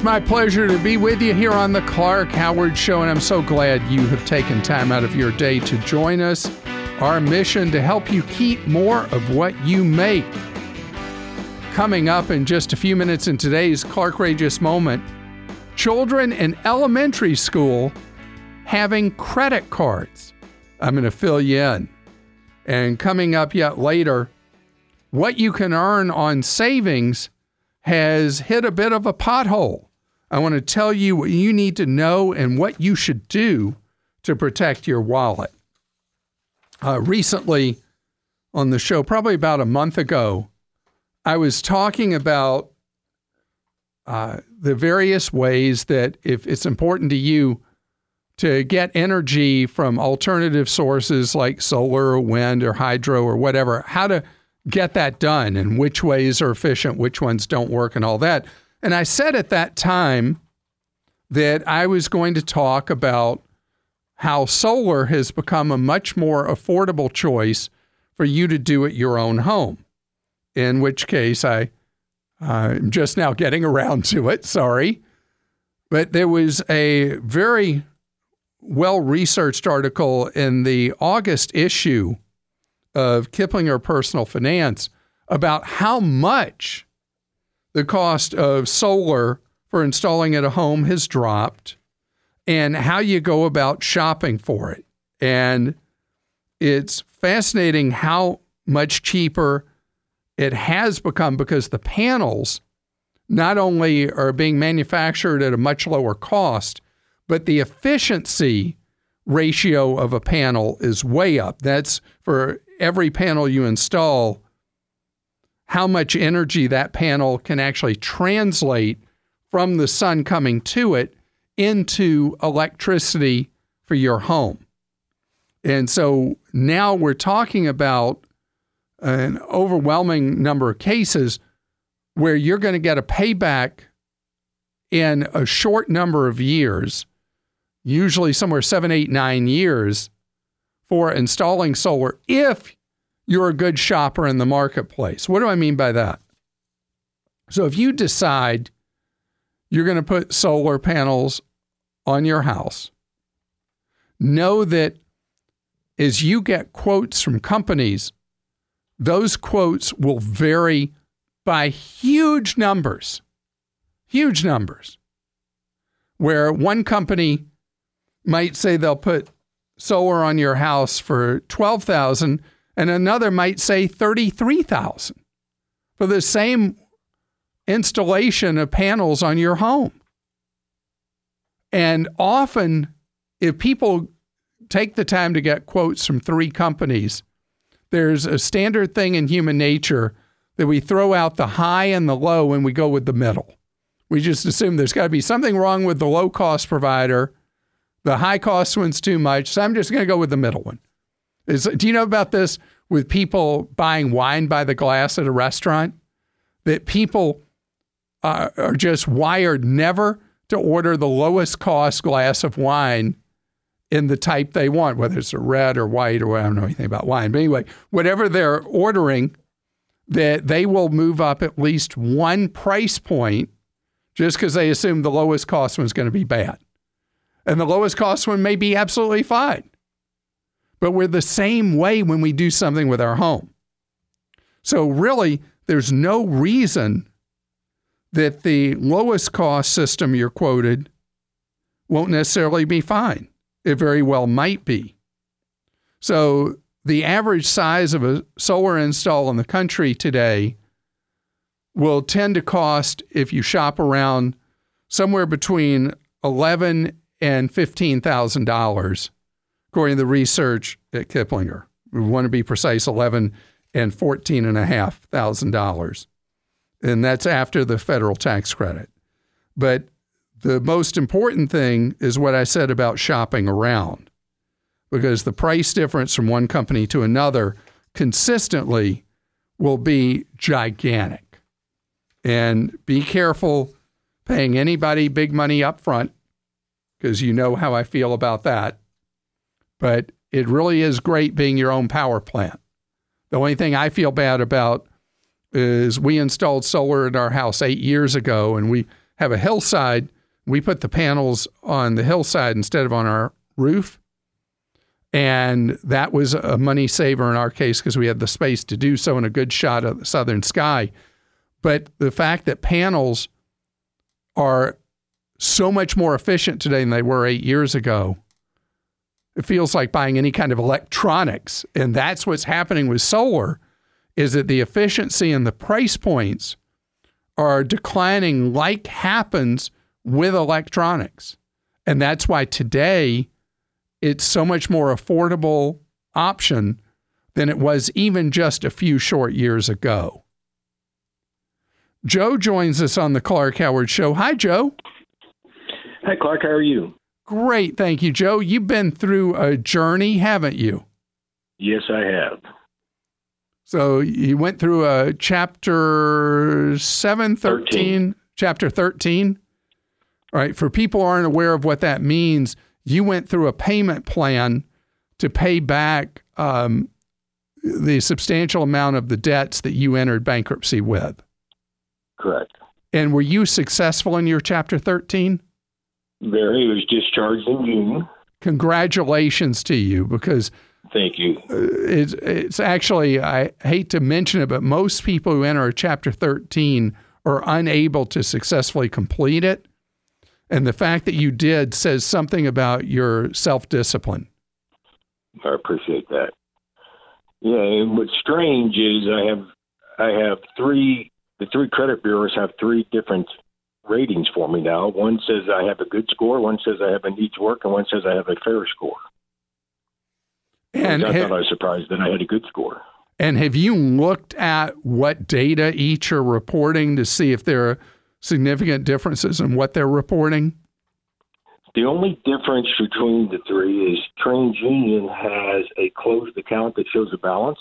It's my pleasure to be with you here on the Clark Howard Show, and I'm so glad you have taken time out of your day to join us. Our mission to help you keep more of what you make. Coming up in just a few minutes in today's Clarkrageous Moment, children in elementary school having credit cards. I'm going to fill you in. And coming up yet later, what you can earn on savings has hit a bit of a pothole. I want to tell you what you need to know and what you should do to protect your wallet. Recently on the show, probably about a month ago, I was talking about the various ways that if it's important to you to get energy from alternative sources like solar or wind or hydro or whatever, how to get that done and which ways are efficient, which ones don't work and all that. And I said at that time that I was going to talk about how solar has become a much more affordable choice for you to do at your own home, in which case I'm just now getting around to it, sorry. But there was a very well-researched article in the August issue of Kiplinger Personal Finance about how much the cost of solar for installing at a home has dropped and how you go about shopping for it. And it's fascinating how much cheaper it has become because the panels not only are being manufactured at a much lower cost, but the efficiency ratio of a panel is way up. That's for every panel you install, how much energy that panel can actually translate from the sun coming to it into electricity for your home. And so now we're talking about an overwhelming number of cases where you're going to get a payback in a short number of years, usually somewhere 7, 8, 9 years, for installing solar if you're a good shopper in the marketplace. What do I mean by that? So if you decide you're going to put solar panels on your house, know that as you get quotes from companies, those quotes will vary by huge numbers, where one company might say they'll put solar on your house for $12,000 and another might say $33,000 for the same installation of panels on your home. And often, if people take the time to get quotes from 3 companies, there's a standard thing in human nature that we throw out the high and the low and we go with the middle. We just assume there's got to be something wrong with the low-cost provider. The high-cost one's too much, so I'm just going to go with the middle one. Do you know about this with people buying wine by the glass at a restaurant? That people are just wired never to order the lowest cost glass of wine in the type they want, whether it's a red or white or I don't know anything about wine. But anyway, whatever they're ordering, that they will move up at least one price point just because they assume the lowest cost one's going to be bad. And the lowest cost one may be absolutely fine. But we're the same way when we do something with our home. So really, there's no reason that the lowest cost system you're quoted won't necessarily be fine. It very well might be. So the average size of a solar install in the country today will tend to cost, if you shop around, somewhere between $11,000 and $15,000, according to the research at Kiplinger. We want to be precise, $11,000 and $14,500. And that's after the federal tax credit. But the most important thing is what I said about shopping around, because the price difference from one company to another consistently will be gigantic. And be careful paying anybody big money up front, because you know how I feel about that. But it really is great being your own power plant. The only thing I feel bad about is we installed solar in our house 8 years ago, and we have a hillside. We put the panels on the hillside instead of on our roof. And that was a money saver in our case because we had the space to do so and a good shot of the southern sky. But the fact that panels are so much more efficient today than they were 8 years ago, it feels like buying any kind of electronics. And that's what's happening with solar, is that the efficiency and the price points are declining like happens with electronics. And that's why today it's so much more affordable option than it was even just a few short years ago. Joe joins us on the Clark Howard Show. Hi, Joe. Hi, Clark. How are you? Great. Thank you, Joe. You've been through a journey, haven't you? Yes, I have. So you went through a chapter 13. Chapter 13. All right. For people who aren't aware of what that means, you went through a payment plan to pay back the substantial amount of the debts that you entered bankruptcy with. Correct. And were you successful in your Chapter 13? Very. It was discharged in June. Congratulations to you, because thank you. It's actually, I hate to mention it, but most people who enter a Chapter 13 are unable to successfully complete it. And the fact that you did says something about your self-discipline. I appreciate that. Yeah, and what's strange is I have the three credit bureaus have three different ratings for me now. One says I have a good score, one says I have a needs work, and one says I have a fair score. And I thought I was surprised that I had a good score. And have you looked at what data each are reporting to see if there are significant differences in what they're reporting? The only difference between the three is TransUnion has a closed account that shows a balance,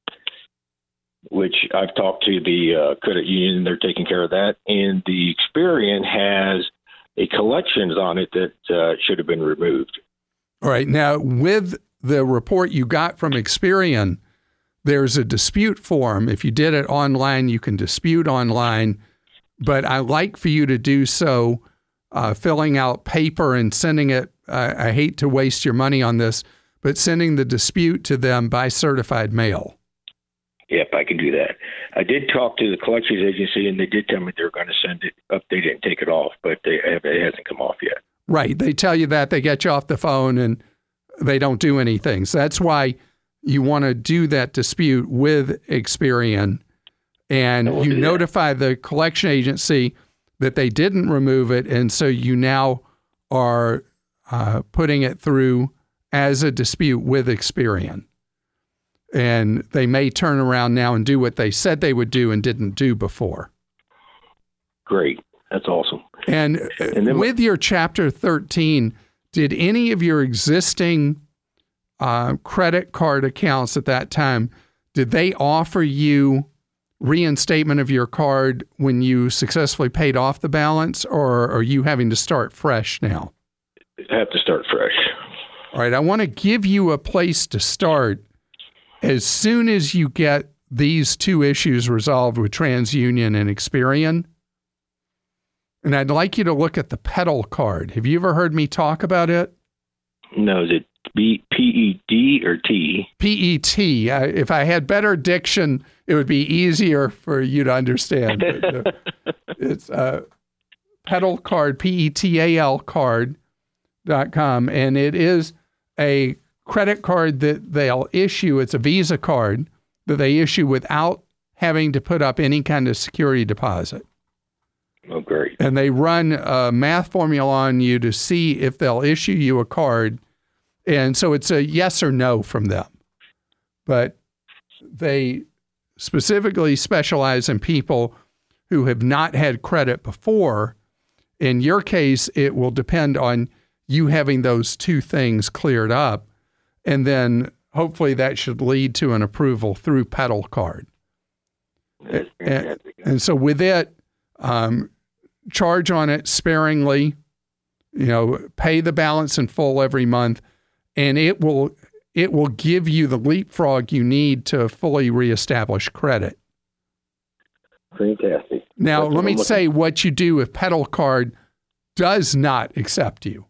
which I've talked to the credit union, they're taking care of that. And the Experian has a collections on it that should have been removed. All right. Now, with the report you got from Experian, there's a dispute form. If you did it online, you can dispute online. But I like for you to do so, filling out paper and sending it. I hate to waste your money on this, but sending the dispute to them by certified mail. Yep, I can do that. I did talk to the collections agency, and they did tell me they were going to send it, update it, and take it off, but it hasn't come off yet. Right. They tell you that. They get you off the phone, and they don't do anything. So that's why you want to do that dispute with Experian. And you notify the collection agency that they didn't remove it, and so you now are putting it through as a dispute with Experian. And they may turn around now and do what they said they would do and didn't do before. Great. That's awesome. And then with your Chapter 13, did any of your existing credit card accounts at that time, did they offer you reinstatement of your card when you successfully paid off the balance, or are you having to start fresh now? I have to start fresh. All right. I want to give you a place to start as soon as you get these two issues resolved with TransUnion and Experian. And I'd like you to look at the Petal card. Have you ever heard me talk about it? No, is it PED or T? PET. If I had better diction, it would be easier for you to understand. It's Petal card, PETAL card.com. And it is a credit card that they'll issue. It's a Visa card that they issue without having to put up any kind of security deposit. Oh, great. And they run a math formula on you to see if they'll issue you a card. And so it's a yes or no from them. But they specifically specialize in people who have not had credit before. In your case, it will depend on you having those two things cleared up. And then hopefully that should lead to an approval through Petal card. And so with it, charge on it sparingly, pay the balance in full every month, and it will give you the leapfrog you need to fully reestablish credit. Fantastic. Now, That's let me what I'm say what you do if Pedal Card does not accept you.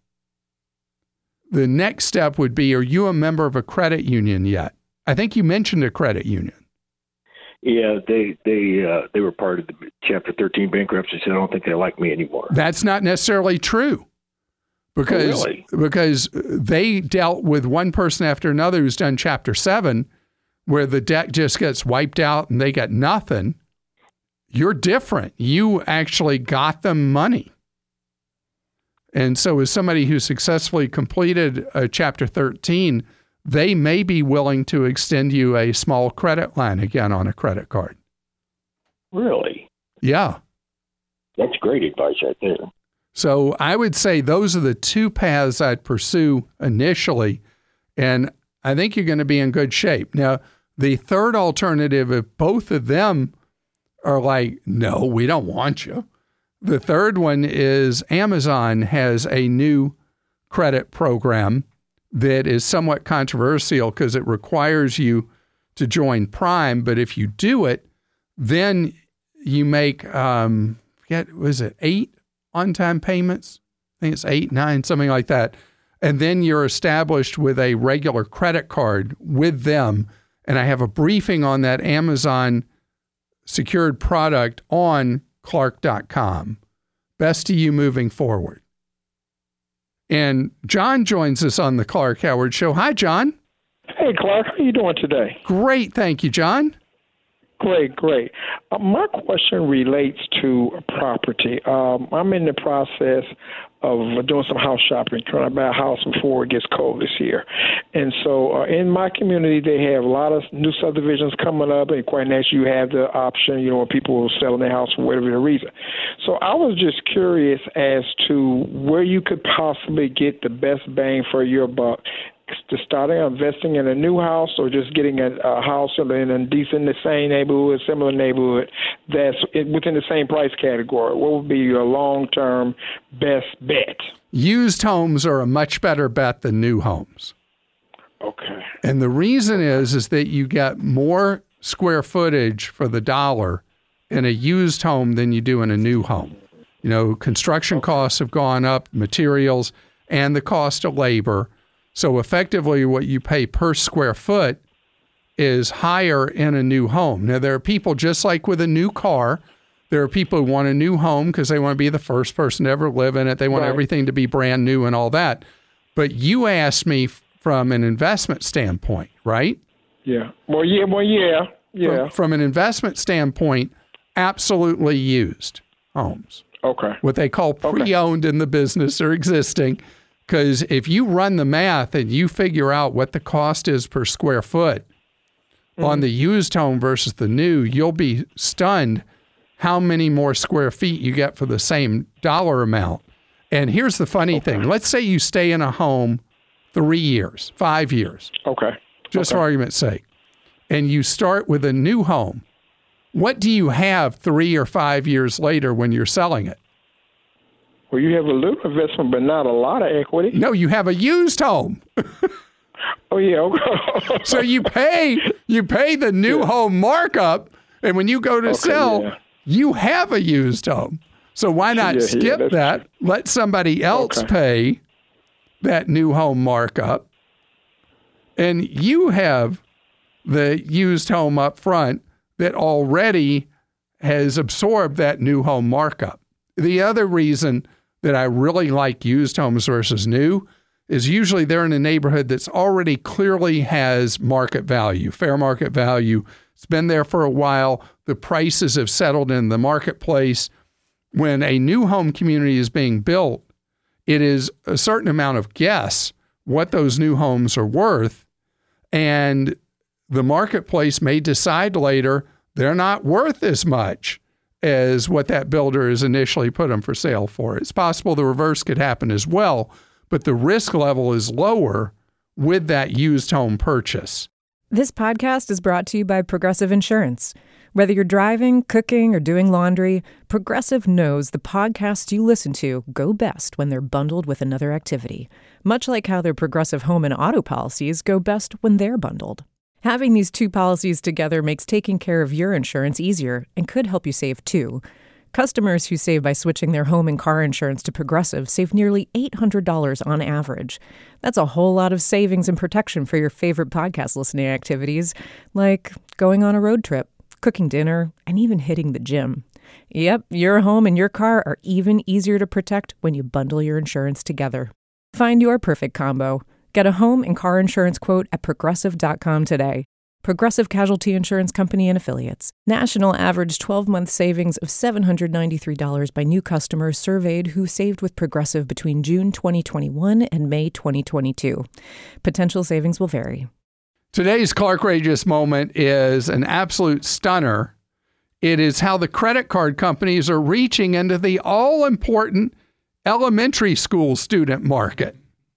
The next step would be, are you a member of a credit union yet? I think you mentioned a credit union. Yeah, they were part of the Chapter 13 bankruptcy, so I don't think they like me anymore. That's not necessarily true. Because they dealt with one person after another who's done Chapter 7, where the debt just gets wiped out and they got nothing. You're different. You actually got them money. And so as somebody who successfully completed a Chapter 13, they may be willing to extend you a small credit line again on a credit card. Really? Yeah. That's great advice right there. So I would say those are the two paths I'd pursue initially, and I think you're going to be in good shape. Now, the third alternative, if both of them are like, no, we don't want you, the third one is Amazon has a new credit program that is somewhat controversial because it requires you to join Prime, but if you do it, then you make, was it 8 on-time payments? I think it's 8, 9, something like that. And then you're established with a regular credit card with them. And I have a briefing on that Amazon secured product on Clark.com. Best to you moving forward. And John joins us on the Clark Howard Show. Hi, John. Hey, Clark. How are you doing today? Great. Thank you, John. Great. My question relates to property. I'm in the process of doing some house shopping, trying to buy a house before it gets cold this year. And so in my community, they have a lot of new subdivisions coming up, and quite naturally, you have the option, when people are selling their house for whatever reason. So I was just curious as to where you could possibly get the best bang for your buck, to starting investing in a new house or just getting a house in a decent, the same neighborhood, similar neighborhood that's within the same price category. What would be your long-term best bet? Used homes are a much better bet than new homes. Okay. And the reason is that you get more square footage for the dollar in a used home than you do in a new home. Construction costs have gone up, materials, and the cost of labor. So effectively, what you pay per square foot is higher in a new home. Now, there are people, just like with a new car, there are people who want a new home because they want to be the first person to ever live in it. They want everything to be brand new and all that. But you asked me from an investment standpoint, right? Yeah. Well, yeah. From an investment standpoint, absolutely used homes. Okay. What they call pre-owned in the business or existing. Because if you run the math and you figure out what the cost is per square foot on the used home versus the new, you'll be stunned how many more square feet you get for the same dollar amount. And here's the funny thing. Let's say you stay in a home 3 years, 5 years. Okay. Just for argument's sake. And you start with a new home. What do you have 3 or 5 years later when you're selling it? Well, you have a little investment, but not a lot of equity. No, you have a used home. Oh, yeah. So you pay the new home markup, and when you go to sell, you have a used home. So why not skip that, let somebody else pay that new home markup, and you have the used home up front that already has absorbed that new home markup. The other reason that I really like used homes versus new is usually they're in a neighborhood that's already clearly has market value, fair market value. It's been there for a while. The prices have settled in the marketplace. When a new home community is being built, it is a certain amount of guess what those new homes are worth. And the marketplace may decide later they're not worth as much as what that builder has initially put them for sale for. It's possible the reverse could happen as well, but the risk level is lower with that used home purchase. This podcast is brought to you by Progressive Insurance. Whether you're driving, cooking, or doing laundry, Progressive knows the podcasts you listen to go best when they're bundled with another activity, much like how their Progressive home and auto policies go best when they're bundled. Having these two policies together makes taking care of your insurance easier and could help you save too. Customers who save by switching their home and car insurance to Progressive save nearly $800 on average. That's a whole lot of savings and protection for your favorite podcast listening activities, like going on a road trip, cooking dinner, and even hitting the gym. Yep, your home and your car are even easier to protect when you bundle your insurance together. Find your perfect combo. Get a home and car insurance quote at Progressive.com today. Progressive Casualty Insurance Company and Affiliates. National average 12-month savings of $793 by new customers surveyed who saved with Progressive between June 2021 and May 2022. Potential savings will vary. Today's Clark Rageous moment is an absolute stunner. It is how the credit card companies are reaching into the all-important elementary school student market.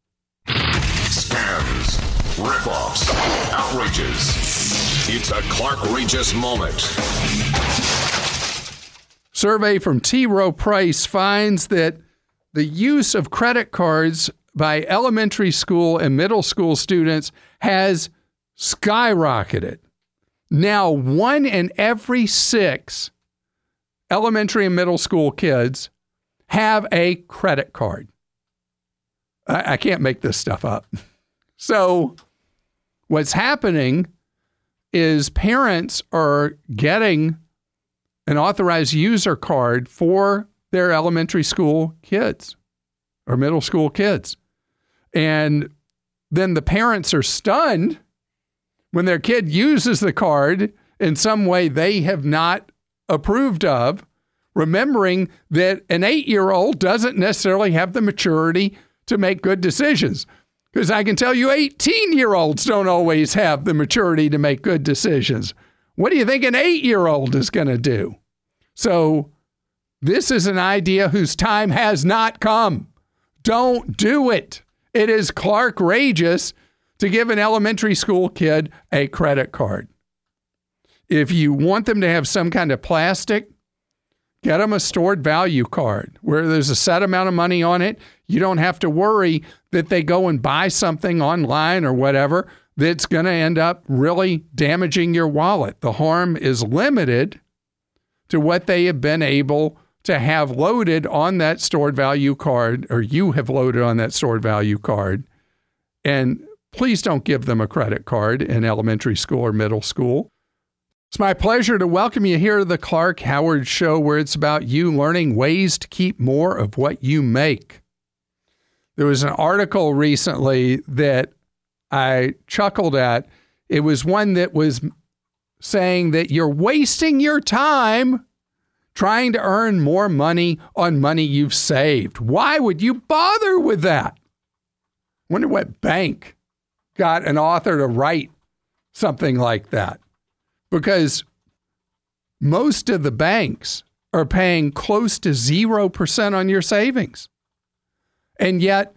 Scams, rip-offs, outrages. It's a Clark Rageous moment. Survey from T. Rowe Price finds that the use of credit cards by elementary school and middle school students has skyrocketed. Now, 1 in every 6 elementary and middle school kids have a credit card. I can't make this stuff up. So what's happening is parents are getting an authorized user card for their elementary school kids or middle school kids. And then the parents are stunned when their kid uses the card in some way they have not approved of, remembering that an 8-year-old doesn't necessarily have the maturity to make good decisions. Because I can tell you 18-year-olds don't always have the maturity to make good decisions. What do you think an 8-year-old is going to do? So this is an idea whose time has not come. Don't do it. It is Clark Rageous to give an elementary school kid a credit card. If you want them to have some kind of plastic, get them a stored value card where there's a set amount of money on it. You don't have to worry that they go and buy something online or whatever that's going to end up really damaging your wallet. The harm is limited to what they have been able to have loaded on that stored value card, or you have loaded on that stored value card. And please don't give them a credit card in elementary school or middle school. It's my pleasure to welcome you here to the Clark Howard Show, where it's about you learning ways to keep more of what you make. There was an article recently that I chuckled at. It was one that was saying that you're wasting your time trying to earn more money on money you've saved. Why would you bother with that? Wonder what bank got an author to write something like that. Because most of the banks are paying close to 0% on your savings. And yet,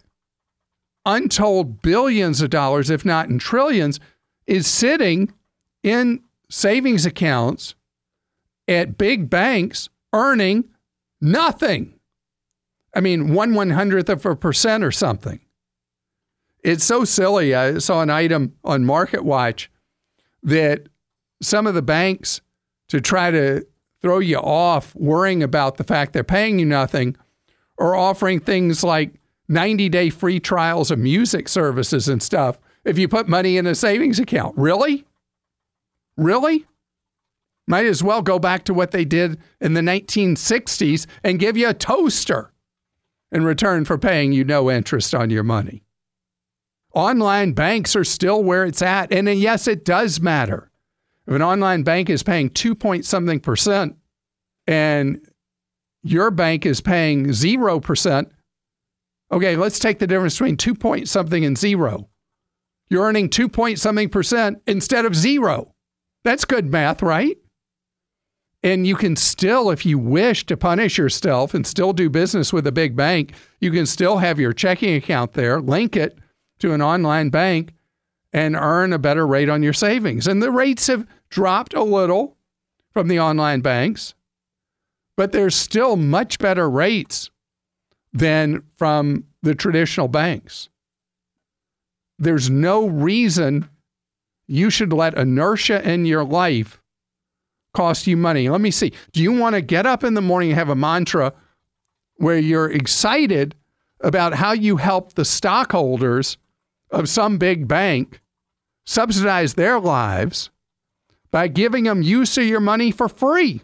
untold billions of dollars, if not in trillions, is sitting in savings accounts at big banks earning nothing. I mean, 1/100% or something. It's so silly. I saw an item on MarketWatch that some of the banks, to try to throw you off worrying about the fact they're paying you nothing, are offering things like 90-day free trials of music services and stuff if you put money in a savings account. Really? Really? Might as well go back to what they did in the 1960s and give you a toaster in return for paying you no interest on your money. Online banks are still where it's at. And yes, it does matter. If an online bank is paying 2-point-something% and your bank is paying 0%, okay, let's take the difference between 2-point-something and 0. You're earning 2-point-something% instead of 0. That's good math, right? And you can still, if you wish to punish yourself and still do business with a big bank, you can still have your checking account there, link it to an online bank, and earn a better rate on your savings. And the rates have dropped a little from the online banks, but there's still much better rates than from the traditional banks. There's no reason you should let inertia in your life cost you money. Let me see. Do you want to get up in the morning and have a mantra where you're excited about how you help the stockholders of some big bank subsidize their lives by giving them use of your money for free?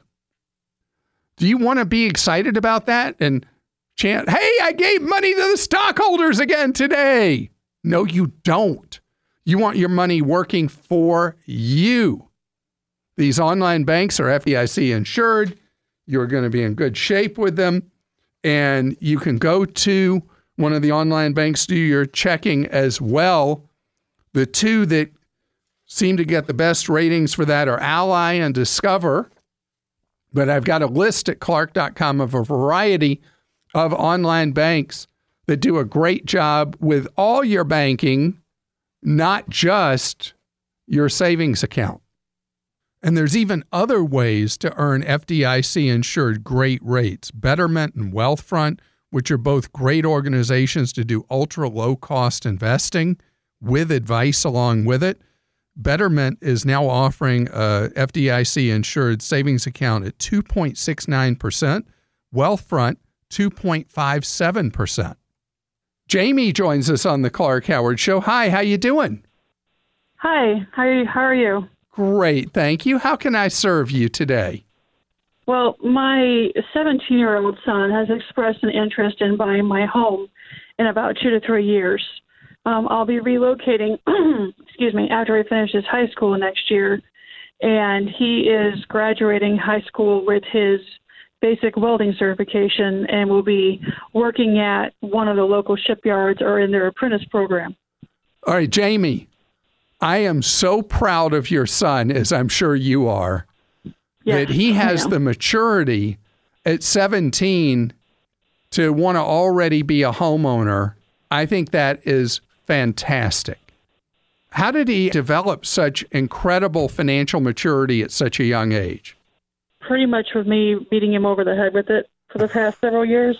Do you want to be excited about that and chant, hey, I gave money to the stockholders again today? No, you don't. You want your money working for you. These online banks are FDIC insured. You're going to be in good shape with them. And you can go to one of the online banks, do your checking as well. The two that seem to get the best ratings for that are Ally and Discover. But I've got a list at Clark.com of a variety of online banks that do a great job with all your banking, not just your savings account. And there's even other ways to earn FDIC-insured great rates. Betterment and Wealthfront, which are both great organizations to do ultra-low-cost investing with advice along with it. Betterment is now offering a FDIC-insured savings account at 2.69%. Wealthfront, 2.57%. Jamie joins us on the Clark Howard Show. Hi, how you doing? Hi, how are you? Great, thank you. How can I serve you today? Well, my 17-year-old son has expressed an interest in buying my home in about 2 to 3 years. I'll be relocating, after he finishes high school next year, and he is graduating high school with his basic welding certification and will be working at one of the local shipyards or in their apprentice program. All right, Jamie, I am so proud of your son, as I'm sure you are, that he has the maturity at 17 to want to already be a homeowner. I think that is fantastic. How did he develop such incredible financial maturity at such a young age? Pretty much with me beating him over the head with it for the past several years.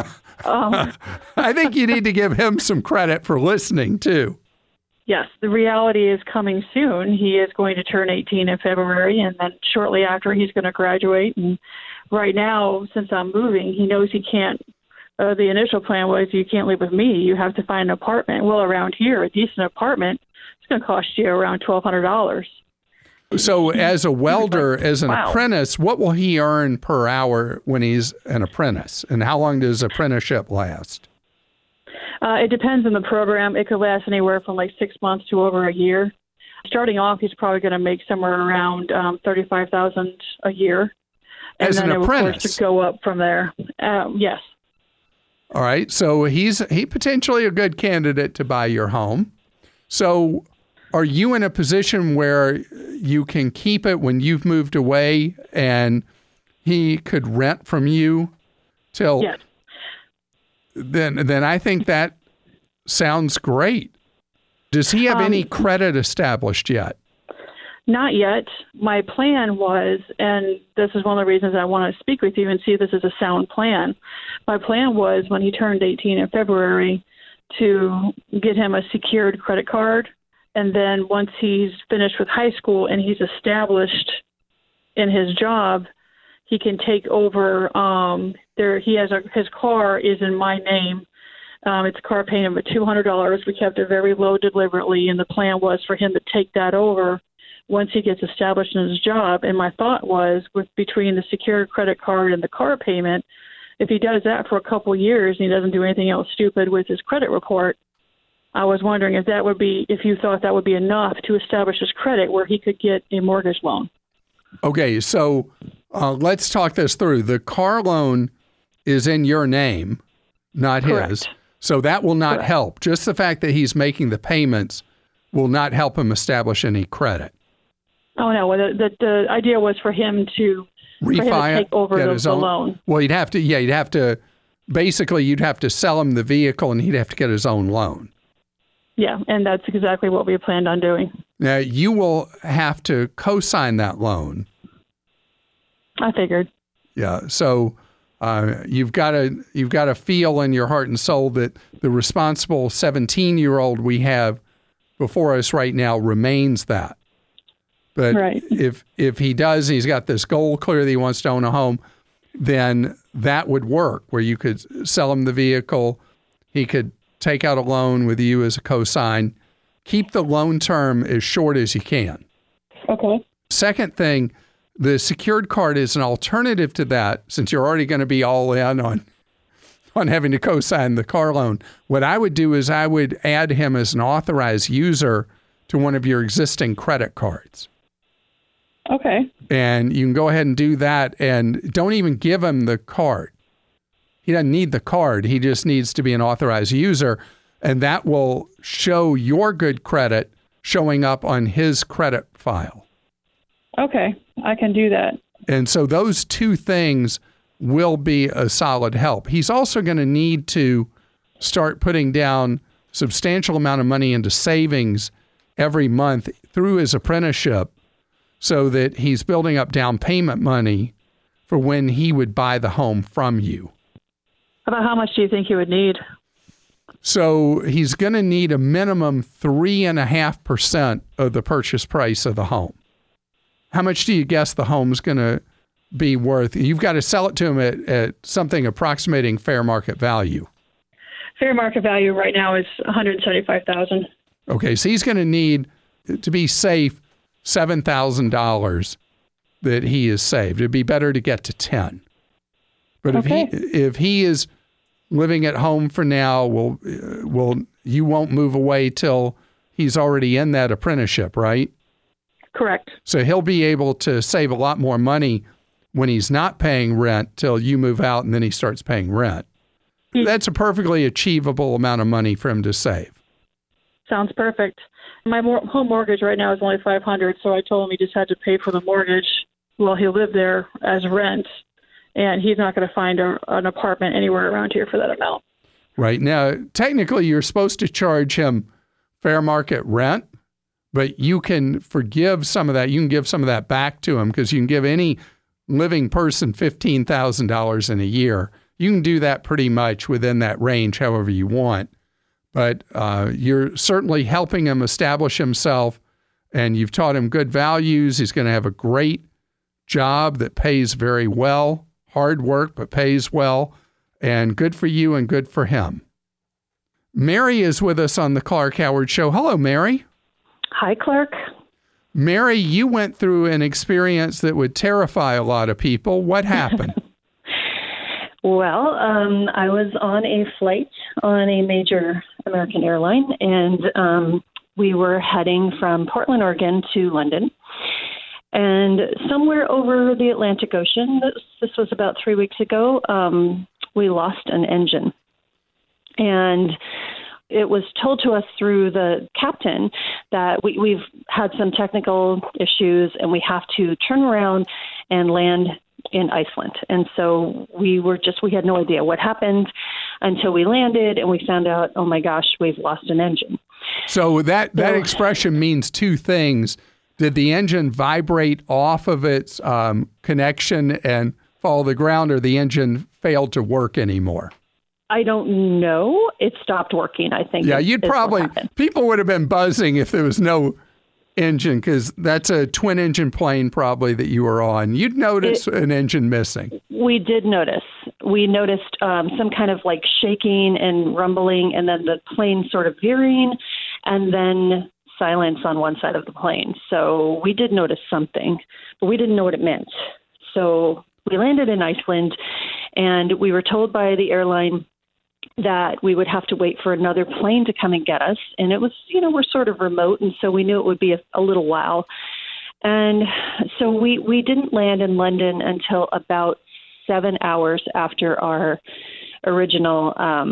I think you need to give him some credit for listening, too. Yes, the reality is coming soon. He is going to turn 18 in February, and then shortly after he's going to graduate. And right now, since I'm moving, he knows he can't. The initial plan was you can't live with me. You have to find an apartment. Well, around here, a decent apartment, it's going to cost you around $1,200. So as a welder, as an apprentice, what will he earn per hour when he's an apprentice? And how long does apprenticeship last? It depends on the program. It could last anywhere from like 6 months to over a year. Starting off, he's probably going to make somewhere around $35,000 a year. And as then an apprentice? Of course, to go up from there. Yes. All right. So he potentially a good candidate to buy your home. So are you in a position where you can keep it when you've moved away and he could rent from you till? Yes. Then I think that sounds great. Does he have any credit established yet? Not yet. My plan was, and this is one of the reasons I want to speak with you and see if this is a sound plan. My plan was when he turned 18 in February to get him a secured credit card. And then once he's finished with high school and he's established in his job, he can take over. His car is in my name. It's a car payment of $200. We kept it very low deliberately, and the plan was for him to take that over once he gets established in his job. And my thought was, between the secured credit card and the car payment, if he does that for a couple of years and he doesn't do anything else stupid with his credit report, I was wondering if you thought that would be enough to establish his credit where he could get a mortgage loan. Okay, so let's talk this through. The car loan is in your name, not Correct. his. So that will not Correct. help. Just the fact that he's making the payments will not help him establish any credit. Oh, no. Well, the idea was for him to take over the loan. Well, you'd have to sell him the vehicle and he'd have to get his own loan. Yeah, and that's exactly what we planned on doing. Now, you will have to co-sign that loan. I figured. Yeah, so you've got to feel in your heart and soul that the responsible 17-year-old we have before us right now remains that. But Right. if he does, he's got this goal clear that he wants to own a home, then that would work where you could sell him the vehicle. He could take out a loan with you as a cosign. Keep the loan term as short as you can. Okay. Second thing, the secured card is an alternative to that since you're already going to be all in on having to co-sign the car loan. What I would do is I would add him as an authorized user to one of your existing credit cards. Okay. And you can go ahead and do that and don't even give him the card. He doesn't need the card. He just needs to be an authorized user. And that will show your good credit showing up on his credit file. Okay. I can do that. And so those two things will be a solid help. He's also going to need to start putting down substantial amount of money into savings every month through his apprenticeship so that he's building up down payment money for when he would buy the home from you. About how much do you think you would need? So he's going to need a minimum 3.5% of the purchase price of the home. How much do you guess the home's going to be worth? You've got to sell it to him at something approximating fair market value. Fair market value right now is $175,000. Okay, so he's going to need, to be safe, $7,000 that he has saved. It'd be better to get to 10. But if he is living at home for now, you won't move away till he's already in that apprenticeship, right? Correct. So he'll be able to save a lot more money when he's not paying rent till you move out and then he starts paying rent. That's a perfectly achievable amount of money for him to save. Sounds perfect. My home mortgage right now is only $500, so I told him he just had to pay for the mortgage while he lived there as rent, and he's not going to find an apartment anywhere around here for that amount. Right. Now, technically, you're supposed to charge him fair market rent, but you can forgive some of that. You can give some of that back to him because you can give any living person $15,000 in a year. You can do that pretty much within that range, however you want. But you're certainly helping him establish himself, and you've taught him good values. He's going to have a great job that pays very well, hard work, but pays well, and good for you and good for him. Mary is with us on the Clark Howard Show. Hello, Mary. Hi, Clark. Mary, you went through an experience that would terrify a lot of people. What happened? Well, I was on a flight on a major American airline, and we were heading from Portland, Oregon to London. And somewhere over the Atlantic Ocean, this was about 3 weeks ago, we lost an engine. And it was told to us through the captain that we've had some technical issues and we have to turn around and land in Iceland. And so we had no idea what happened until we landed and we found out, oh my gosh, we've lost an engine. So that expression means two things. Did the engine vibrate off of its connection and fall to the ground, or the engine failed to work anymore? I don't know. It stopped working, I think. Yeah, people would have been buzzing if there was no engine, because that's a twin engine plane probably that you were on. You'd notice an engine missing. We did notice. We noticed some kind of like shaking and rumbling, and then the plane sort of veering, and then silence on one side of the plane. So we did notice something, but we didn't know what it meant. So we landed in Iceland, and we were told by the airline that we would have to wait for another plane to come and get us. And it was, we're sort of remote, and so we knew it would be a little while. And so we didn't land in London until about 7 hours after our original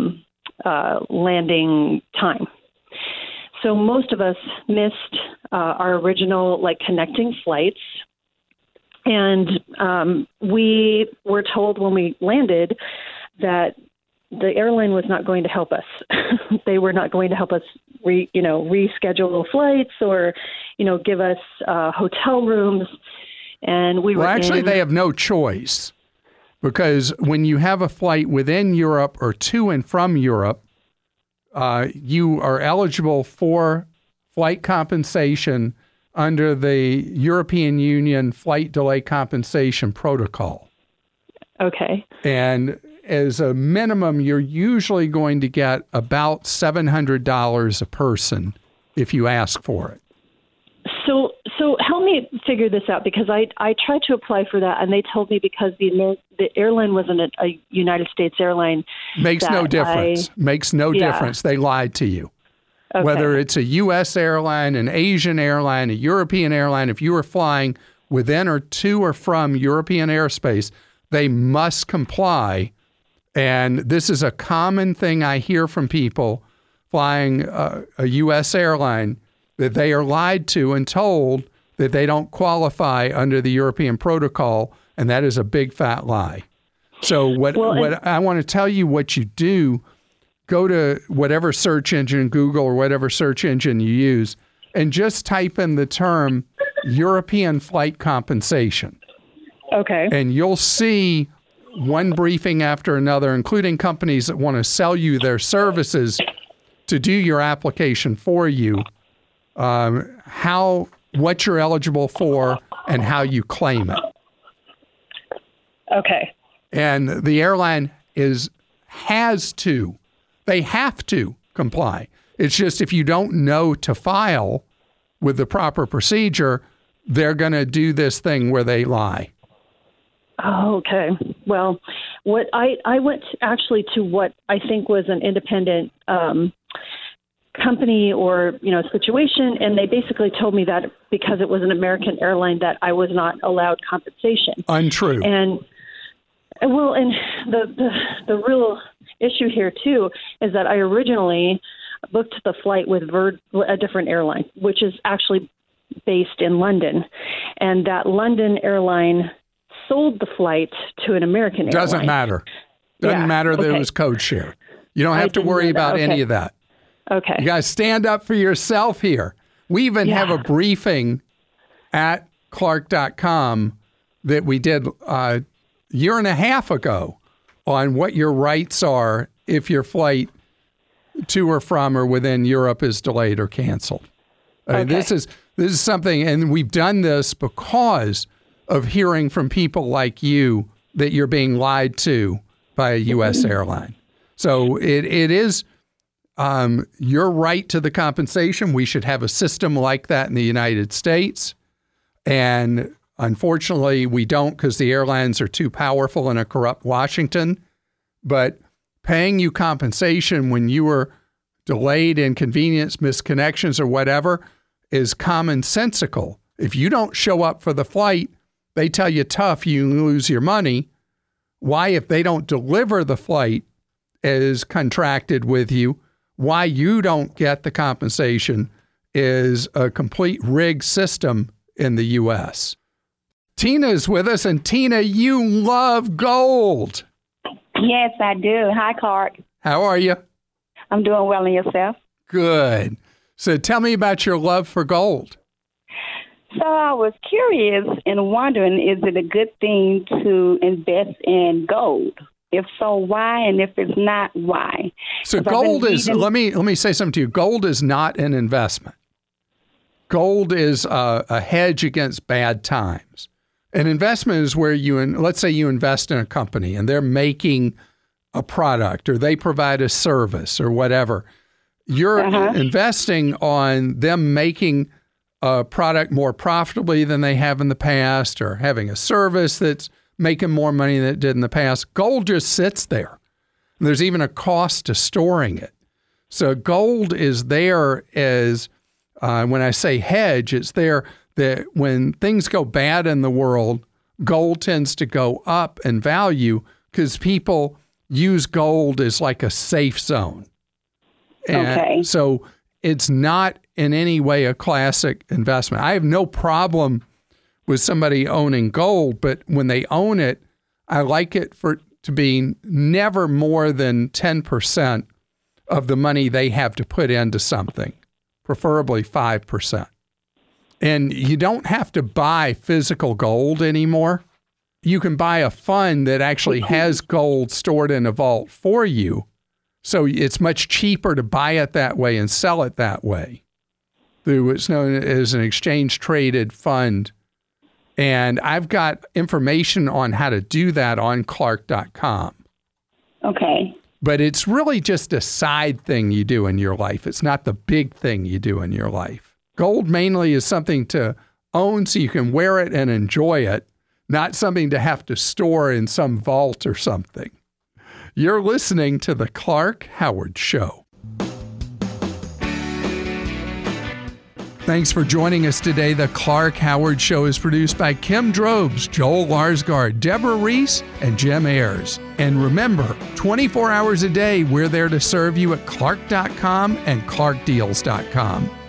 landing time. So most of us missed our original connecting flights. And we were told when we landed that the airline was not going to help us. They were not going to help us reschedule flights or, give us hotel rooms. And they have no choice, because when you have a flight within Europe or to and from Europe, you are eligible for flight compensation under the European Union Flight Delay Compensation Protocol. Okay. And as a minimum, you're usually going to get about $700 a person if you ask for it. So help me figure this out, because I tried to apply for that, and they told me because the airline wasn't a United States airline. Makes no difference. Makes no difference. They lied to you. Okay. Whether it's a U.S. airline, an Asian airline, a European airline, if you are flying within or to or from European airspace, they must comply. And this is a common thing I hear from people flying a U.S. airline, that they are lied to and told that they don't qualify under the European protocol, and that is a big fat lie. So what I want to tell you what you do, go to whatever search engine, Google or whatever search engine you use, and just type in the term European flight compensation. Okay. And you'll see one briefing after another, including companies that want to sell you their services to do your application for you, what you're eligible for and how you claim it. Okay. And the airline they have to comply. It's just if you don't know to file with the proper procedure, they're going to do this thing where they lie. Oh, okay. Well, what I went actually to what I think was an independent company or situation, and they basically told me that because it was an American airline that I was not allowed compensation. Untrue. And the real issue here too is that I originally booked the flight with a different airline, which is actually based in London, and that London airline sold the flight to an American airline. Doesn't matter that it was code share. You don't have to worry about any of that. Okay. You guys stand up for yourself here. We even have a briefing at Clark.com that we did a year and a half ago on what your rights are if your flight to or from or within Europe is delayed or canceled. This is something, and we've done this because of hearing from people like you that you're being lied to by a U.S. airline. So it is your right to the compensation. We should have a system like that in the United States. And unfortunately, we don't, because the airlines are too powerful in a corrupt Washington. But paying you compensation when you were delayed, inconvenience, misconnections, or whatever is commonsensical. If you don't show up for the flight, they tell you tough, you lose your money. Why, if they don't deliver the flight as contracted with you, why you don't get the compensation is a complete rigged system in the U.S. Tina is with us, and Tina, you love gold. Yes, I do. Hi, Clark. How are you? I'm doing well, and yourself? Good. So tell me about your love for gold. So I was curious and wondering, is it a good thing to invest in gold? If so, why? And if it's not, why? So gold is, let me say something to you. Gold is not an investment. Gold is a hedge against bad times. An investment is where let's say you invest in a company and they're making a product or they provide a service or whatever. You're investing on them making a product more profitably than they have in the past, or having a service that's making more money than it did in the past. Gold just sits there. And there's even a cost to storing it. So gold is there as, when I say hedge, it's there that when things go bad in the world, gold tends to go up in value because people use gold as like a safe zone. And so it's not in any way a classic investment. I have no problem with somebody owning gold, but when they own it, I like it to be never more than 10% of the money they have to put into something, preferably 5%. And you don't have to buy physical gold anymore. You can buy a fund that actually has gold stored in a vault for you. So it's much cheaper to buy it that way and sell it that way. through what's known as an exchange-traded fund. And I've got information on how to do that on Clark.com. Okay. But it's really just a side thing you do in your life. It's not the big thing you do in your life. Gold mainly is something to own so you can wear it and enjoy it, not something to have to store in some vault or something. You're listening to The Clark Howard Show. Thanks for joining us today. The Clark Howard Show is produced by Kim Drobes, Joel Larsgaard, Deborah Reese, and Jim Ayers. And remember, 24 hours a day, we're there to serve you at Clark.com and ClarkDeals.com.